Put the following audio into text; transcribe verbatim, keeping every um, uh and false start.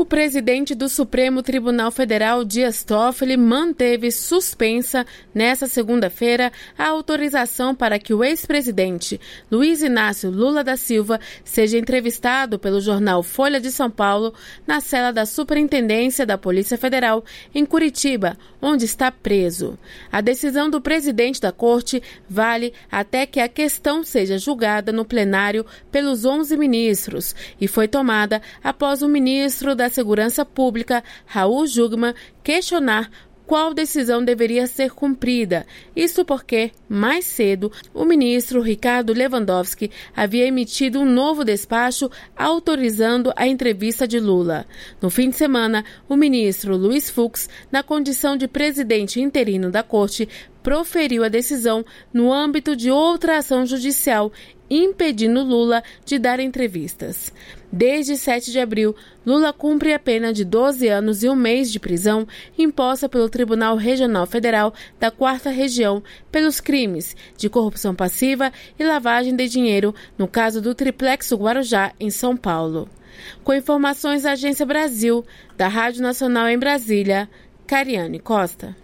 O presidente do Supremo Tribunal Federal, Dias Toffoli, manteve suspensa, nesta segunda-feira, a autorização para que o ex-presidente Luiz Inácio Lula da Silva seja entrevistado pelo jornal Folha de São Paulo na cela da Superintendência da Polícia Federal, em Curitiba, onde está preso. A decisão do presidente da Corte vale até que a questão seja julgada no plenário pelos onze ministros e foi tomada após o ministro da Segurança Pública, Raul Jungmann, questionar qual decisão deveria ser cumprida. Isso porque, mais cedo, o ministro Ricardo Lewandowski havia emitido um novo despacho autorizando a entrevista de Lula. No fim de semana, o ministro Luiz Fux, na condição de presidente interino da Corte, proferiu a decisão no âmbito de outra ação judicial, impedindo Lula de dar entrevistas. Desde sete de abril, Lula cumpre a pena de doze anos e um mês de prisão imposta pelo Tribunal Regional Federal da quarta Região pelos crimes de corrupção passiva e lavagem de dinheiro no caso do Triplex Guarujá, em São Paulo. Com informações da Agência Brasil, da Rádio Nacional em Brasília, Cariane Costa.